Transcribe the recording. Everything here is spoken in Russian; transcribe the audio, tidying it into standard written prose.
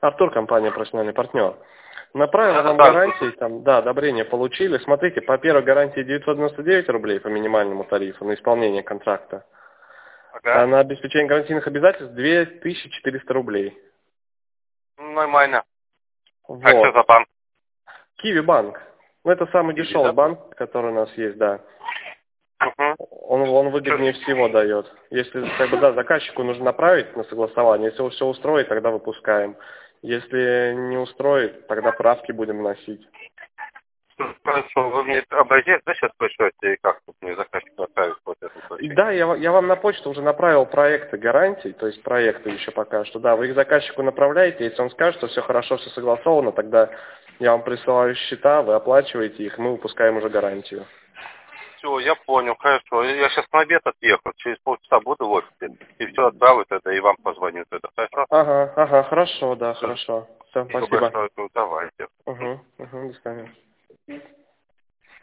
Артур, компания «Профессиональный партнер». Направил вам Да, гарантии, там, да, одобрение получили. Смотрите, по первой гарантии 999 рублей по минимальному тарифу на исполнение контракта. А ага. на обеспечение гарантийных обязательств 2400 рублей. Нормально. А что Вот. за банк? Киви банк. Ну, это самый Киви, дешевый да? банк, который у нас есть, да. Угу. Он выгоднее всего дает. Если, как бы, да, заказчику нужно направить на согласование. Если все устроит, тогда выпускаем. Если не устроит, тогда правки будем вносить. Хорошо, вы мне образец, да, сейчас пришлете, и как тут мне заказчик отправить вот это сообщение? Да, я вам на почту уже направил проекты гарантий, то есть проекты еще пока что. Да, вы их заказчику направляете, если он скажет, что все хорошо, все согласовано, тогда я вам присылаю счета, вы оплачиваете их, мы выпускаем уже гарантию. Все, я понял, хорошо. Я сейчас на обед отъехал, через полчаса буду в офисе. И все отправлю тогда, и вам позвоню тогда, хорошо? Ага, хорошо, да, Все, хорошо. Все, спасибо спасибо. большое, ну, давайте. Угу, до свидания.